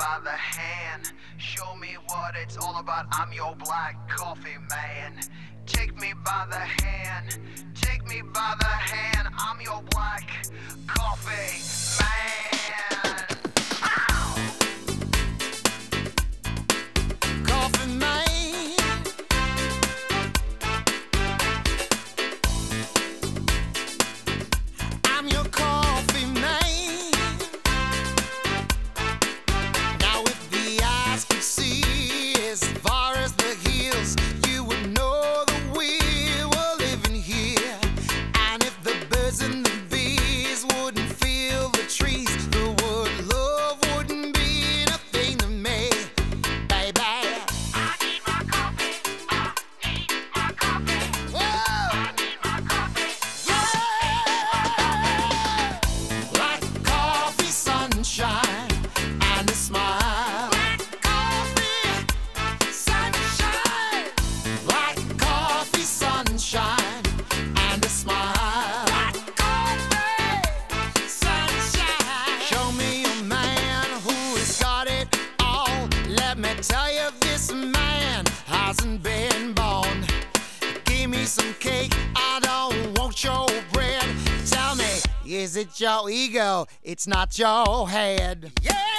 by the hand, show me what it's all about. I'm your black coffee man. Take me by the hand, take me by the hand. I'm your black coffee man. Ow! Coffee man. I'm your coffee man. Now if the eyes could see as far as the hills, you would know that we were living here. And if the birds and the bees wouldn't feel the trees, the word love wouldn't be nothing to me, baby. I need my coffee, I need my coffee. Whoa! I need my coffee. Like coffee, sunshine, and a smile. Black coffee, sunshine. Like coffee, sunshine, and a smile. Black coffee, sunshine. Show me a man who has got it all. Let me tell you, this man hasn't been born. Give me some cake, I don't want your bread. Tell me, is it your ego? It's not your head. Yeah!